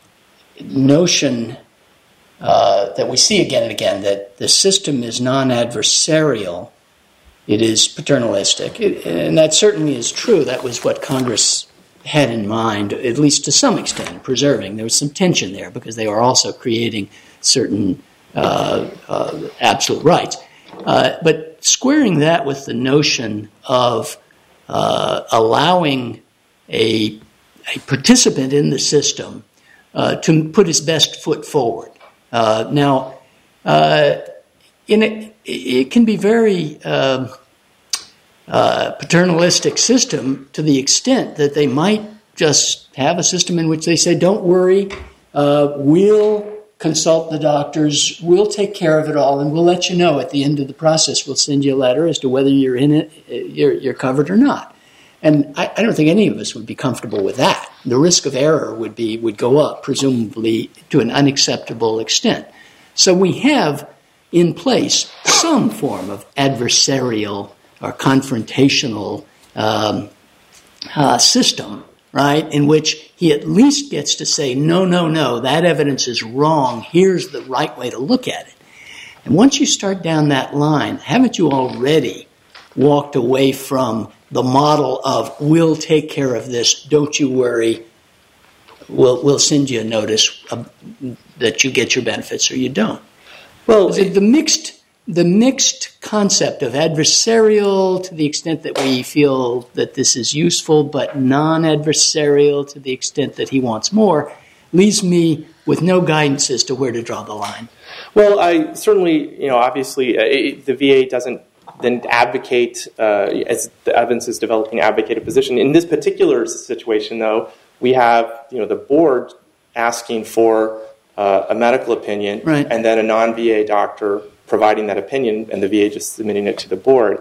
notion uh, that we see again and again that the system is non-adversarial. It is paternalistic, it, and that certainly is true. That was what Congress had in mind, at least to some extent, preserving. There was some tension there because they were also creating certain uh, uh, absolute rights. Uh, but squaring that with the notion of uh, allowing a, a participant in the system uh, to put his best foot forward. Uh, now, uh, in a, it can be very uh, uh, paternalistic system to the extent that they might just have a system in which they say, don't worry, uh, we'll consult the doctors, we'll take care of it all, and we'll let you know at the end of the process. We'll send you a letter as to whether you're in it, you're, you're covered or not. And I, I don't think any of us would be comfortable with that. The risk of error would be would go up, presumably to an unacceptable extent. So we have in place some form of adversarial or confrontational um, uh, system, right, in which he at least gets to say, no, no, no, that evidence is wrong. Here's the right way to look at it. And once you start down that line, haven't you already walked away from the model of we'll take care of this, don't you worry, we'll, we'll send you a notice of, that you get your benefits or you don't? Well, the, the mixed the mixed concept of adversarial to the extent that we feel that this is useful, but non-adversarial to the extent that he wants more, leaves me with no guidance as to where to draw the line. Well, I certainly, you know, obviously uh, the V A doesn't then advocate, uh, as the evidence is developing, advocate a position. In this particular situation, though, we have, you know, the board asking for Uh, a medical opinion, right, and then a non-V A doctor providing that opinion, and the V A just submitting it to the board.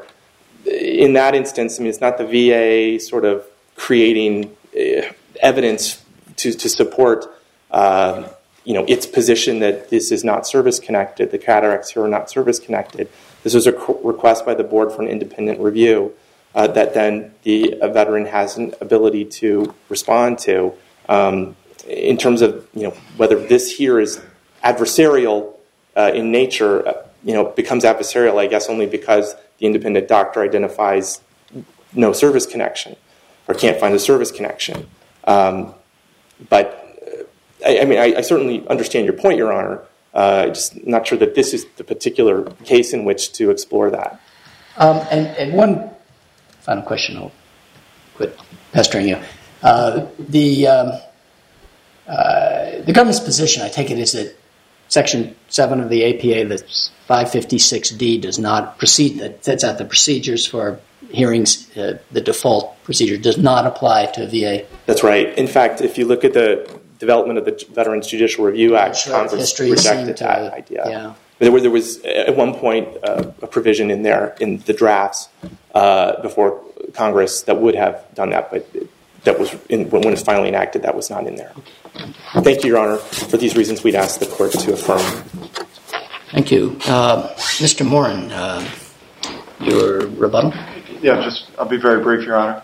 In that instance, I mean, it's not the V A sort of creating uh, evidence to, to support, uh, you know, its position that this is not service-connected, the cataracts here are not service-connected. This was a request by the board for an independent review uh, that then the a veteran has an ability to respond to. Um, in terms of, you know, whether this here is adversarial uh, in nature, uh, you know, becomes adversarial, I guess, only because the independent doctor identifies no service connection or can't find a service connection. Um, but, uh, I, I mean, I, I certainly understand your point, Your Honor. Uh, I'm just not sure that this is the particular case in which to explore that. Um, and, and one final question, I'll quit pestering you. Uh, the um, uh, the government's position, I take it, is that Section seven of the A P A, that's five fifty-six D, does not proceed, that sets out the procedures for hearings, uh, the default procedure does not apply to V A. That's right. In fact, if you look at the development of the Veterans Judicial Review Act, Sure, Congress rejected to, that idea. Yeah. There, were, there was, at one point, uh, a provision in there, in the drafts, uh, before Congress that would have done that, but that was, in, when it was finally enacted, that was not in there. Thank you, Your Honor. For these reasons, we'd ask the Court to affirm. Thank you. Uh, Mister Morin, uh, your rebuttal? Yeah, just, I'll be very brief, Your Honor.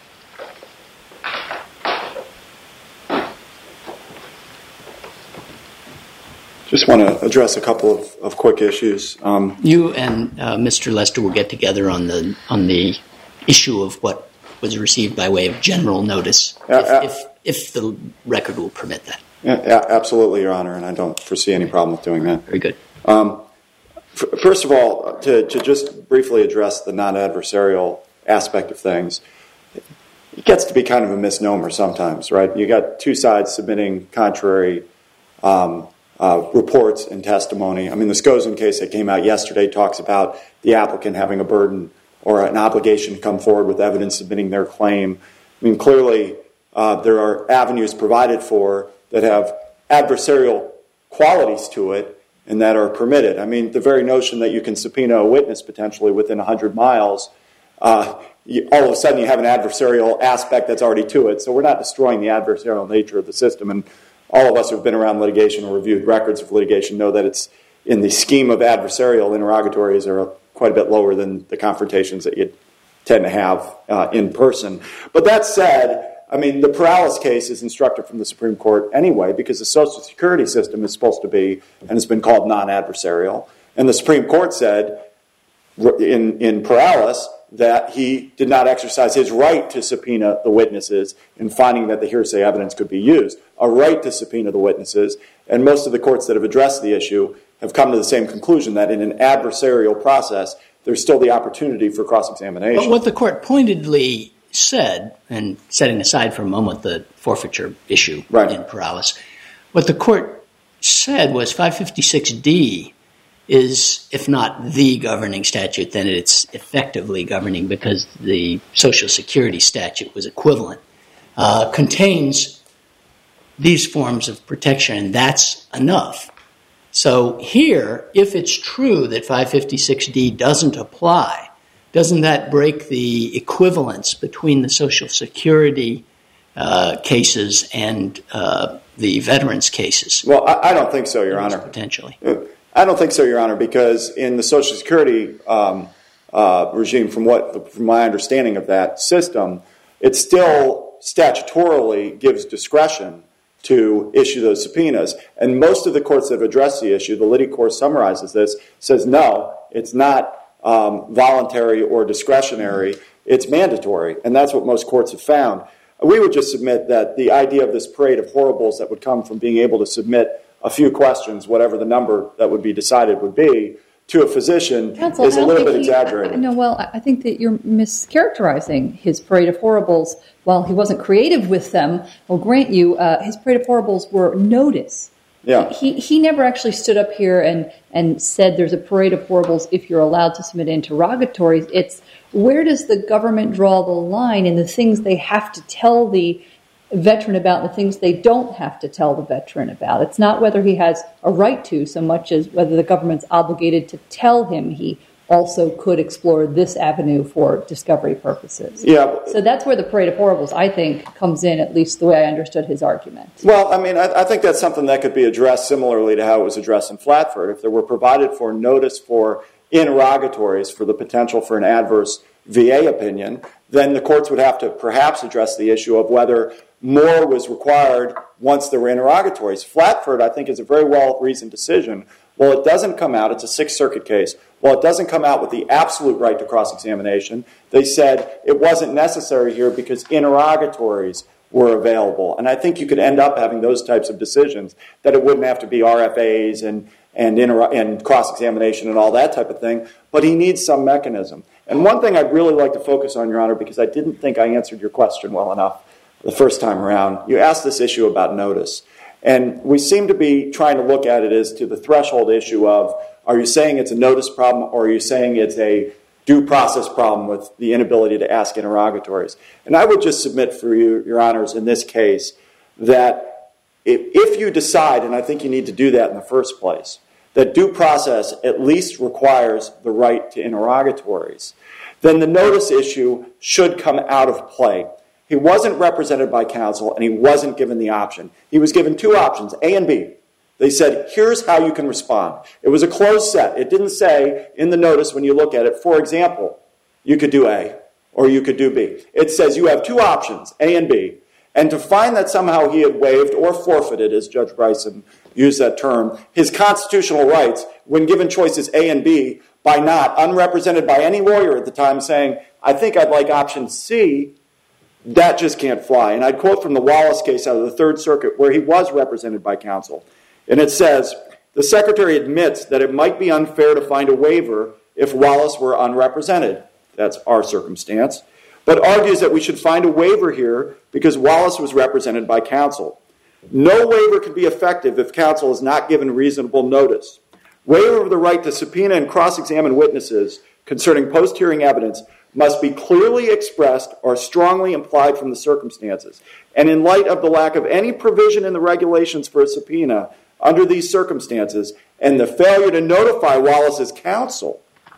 Just want to address a couple of, of quick issues. Um, you and uh, Mister Lester will get together on the on the issue of what was received by way of general notice, uh, if, uh, if, if the record will permit that. Yeah, absolutely, Your Honor, and I don't foresee any problem with doing that. Very good. Um, f- first of all, to, to just briefly address the non-adversarial aspect of things, it gets to be kind of a misnomer sometimes, right? You got two sides submitting contrary um, uh, reports and testimony. I mean, the Skozin case that came out yesterday talks about the applicant having a burden or an obligation to come forward with evidence submitting their claim. I mean, clearly uh, there are avenues provided for that have adversarial qualities to it and that are permitted. I mean, the very notion that you can subpoena a witness potentially within one hundred miles, uh, you, all of a sudden you have an adversarial aspect that's already to it. So we're not destroying the adversarial nature of the system. And all of us who have been around litigation or reviewed records of litigation know that it's in the scheme of adversarial interrogatories are quite a bit lower than the confrontations that you tend to have uh, in person. But that said, I mean, the Perales case is instructed from the Supreme Court anyway because the Social Security system is supposed to be, and it's been called non-adversarial. And the Supreme Court said in, in Perales that he did not exercise his right to subpoena the witnesses in finding that the hearsay evidence could be used, a right to subpoena the witnesses. And most of the courts that have addressed the issue have come to the same conclusion that in an adversarial process, there's still the opportunity for cross-examination. But what the court pointedly said, and setting aside for a moment the forfeiture issue right. in Perales, what the court said was five fifty-six D is, if not the governing statute, then it's effectively governing because the Social Security statute was equivalent, uh, contains these forms of protection, and that's enough. So here, if it's true that five fifty-six D doesn't apply, doesn't that break the equivalence between the Social Security uh, cases and uh, the veterans' cases? Well, I, I don't think so, Your Honor. Potentially. I don't think so, Your Honor, because in the Social Security um, uh, regime, from what from my understanding of that system, it still statutorily gives discretion to issue those subpoenas. And most of the courts that have addressed the issue, the Liddy Court summarizes this, says no, it's not um, voluntary or discretionary, it's mandatory. And that's what most courts have found. We would just submit that the idea of this parade of horribles that would come from being able to submit a few questions, whatever the number that would be decided would be, to a physician Counsel, is a little bit he, exaggerated. No, well, I think that you're mischaracterizing his parade of horribles. While he wasn't creative with them, I'll grant you, uh, his parade of horribles were notice. Yeah. He he never actually stood up here and, and said there's a parade of horribles if you're allowed to submit interrogatories. It's where does the government draw the line in the things they have to tell the veteran about and the things they don't have to tell the veteran about. It's not whether he has a right to so much as whether the government's obligated to tell him he also could explore this avenue for discovery purposes. Yeah. So that's where the parade of horribles, I think, comes in, at least the way I understood his argument. Well, I mean, I, I think that's something that could be addressed similarly to how it was addressed in Flatford. If there were provided for notice for interrogatories for the potential for an adverse V A opinion, then the courts would have to perhaps address the issue of whether more was required once there were interrogatories. Flatford, I think, is a very well-reasoned decision. Well, it doesn't come out, it's a Sixth Circuit case, well, it doesn't come out with the absolute right to cross-examination. They said it wasn't necessary here because interrogatories were available. And I think you could end up having those types of decisions, that it wouldn't have to be R F As and, and, inter- and cross-examination and all that type of thing, but he needs some mechanism. And one thing I'd really like to focus on, Your Honor, because I didn't think I answered your question well enough the first time around. You asked this issue about notice. And we seem to be trying to look at it as to the threshold issue of, are you saying it's a notice problem, or are you saying it's a due process problem with the inability to ask interrogatories? And I would just submit for you, Your Honors, in this case, that if, if you decide, and I think you need to do that in the first place, that due process at least requires the right to interrogatories, then the notice issue should come out of play. He wasn't represented by counsel, and he wasn't given the option. He was given two options, A and B. They said, here's how you can respond. It was a closed set. It didn't say in the notice when you look at it, for example, you could do A or you could do B. It says you have two options, A and B. And to find that somehow he had waived or forfeited, as Judge Bryson used that term, his constitutional rights when given choices A and B by not, unrepresented by any lawyer at the time, saying, I think I'd like option C, that just can't fly. And I'd quote from the Wallace case out of the Third Circuit where he was represented by counsel. And it says, the Secretary admits that it might be unfair to find a waiver if Wallace were unrepresented. That's our circumstance. But argues that we should find a waiver here because Wallace was represented by counsel. No waiver can be effective if counsel is not given reasonable notice. Waiver of the right to subpoena and cross-examine witnesses concerning post-hearing evidence must be clearly expressed or strongly implied from the circumstances. And in light of the lack of any provision in the regulations for a subpoena under these circumstances and the failure to notify Wallace's counsel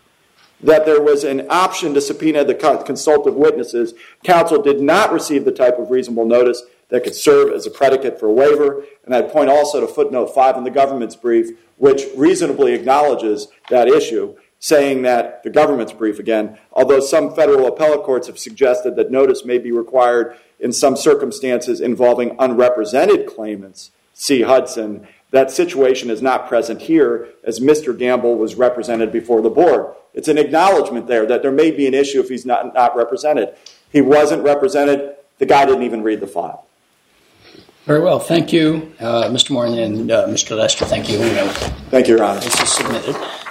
that there was an option to subpoena the consultative witnesses, counsel did not receive the type of reasonable notice that could serve as a predicate for a waiver. And I'd point also to footnote five in the government's brief, which reasonably acknowledges that issue, saying that the government's brief, again, although some federal appellate courts have suggested that notice may be required in some circumstances involving unrepresented claimants, see Hudson, that situation is not present here, as Mister Gamble was represented before the board. It's an acknowledgement there that there may be an issue if he's not, not represented. He wasn't represented. The guy didn't even read the file. Very well. Thank you, uh, Mister Moran, and uh, Mister Lester. Thank you. Thank you, Your Honor. This is submitted.